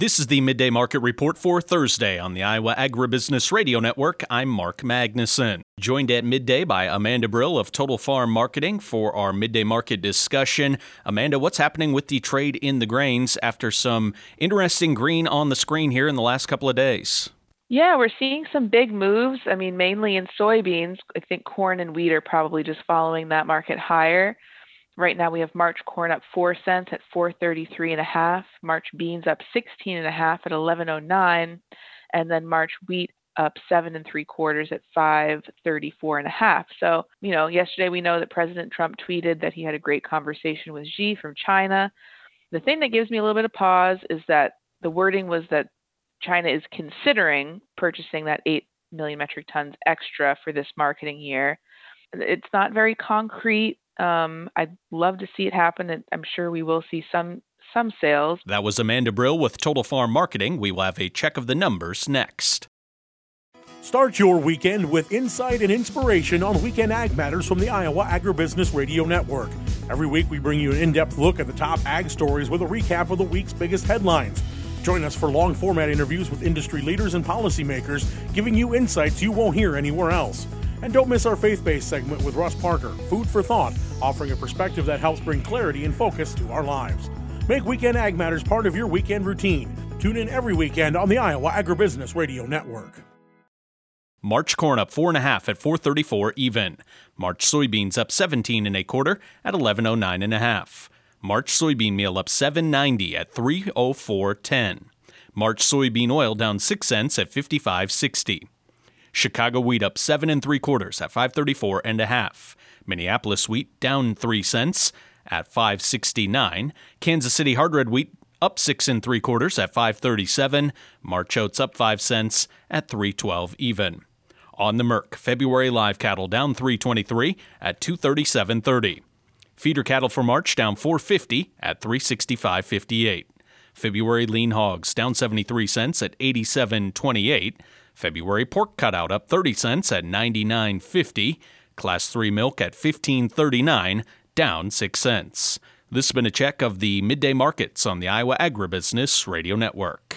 This is the Midday Market Report for Thursday on the Iowa Agribusiness Radio Network. I'm Mark Magnuson. Joined at midday by Amanda Brill of Total Farm Marketing for our midday market discussion. Amanda, what's happening with the trade in the grains after some interesting green on the screen here in the last couple of days? Yeah, we're seeing some big moves. Mainly in soybeans. I think corn and wheat are probably just following that market higher. Right now we have March corn up 4 cents at 433.5, March beans up 16.5 at 1109, and then March wheat up 7 3/4 at 534.5. So, yesterday we know that President Trump tweeted that he had a great conversation with Xi from China. The thing that gives me a little bit of pause is that the wording was that China is considering purchasing that 8 million metric tons extra for this marketing year. It's not very concrete. I'd love to see it happen, and I'm sure we will see some sales. That was Amanda Brill with Total Farm Marketing. We will have a check of the numbers next. Start your weekend with insight and inspiration on Weekend Ag Matters from the Iowa Agribusiness Radio Network. Every week we bring you an in-depth look at the top ag stories with a recap of the week's biggest headlines. Join us for long-format interviews with industry leaders and policymakers, giving you insights you won't hear anywhere else. And don't miss our faith-based segment with Russ Parker, Food for Thought, offering a perspective that helps bring clarity and focus to our lives. Make Weekend Ag Matters part of your weekend routine. Tune in every weekend on the Iowa Agribusiness Radio Network. March corn up 4.5 at 434 even. March soybeans up 17 1/4 at 1109.5. March soybean meal up 7.90 at 304.10. March soybean oil down 6 cents at 55.60. Chicago wheat up 7 3/4 at 534.5. Minneapolis wheat down 3 cents at 569. Kansas City hard red wheat up 6 3/4 at 537. March oats up 5 cents at 312 even. On the Merc, February live cattle down 323 at 237.30. Feeder cattle for March down 450 at 365.58. February lean hogs down 73 cents at 87.28. February pork cutout up 30 cents at 99.50. Class 3 milk at 15.39, down 6 cents. This has been a check of the midday markets on the Iowa Agribusiness Radio Network.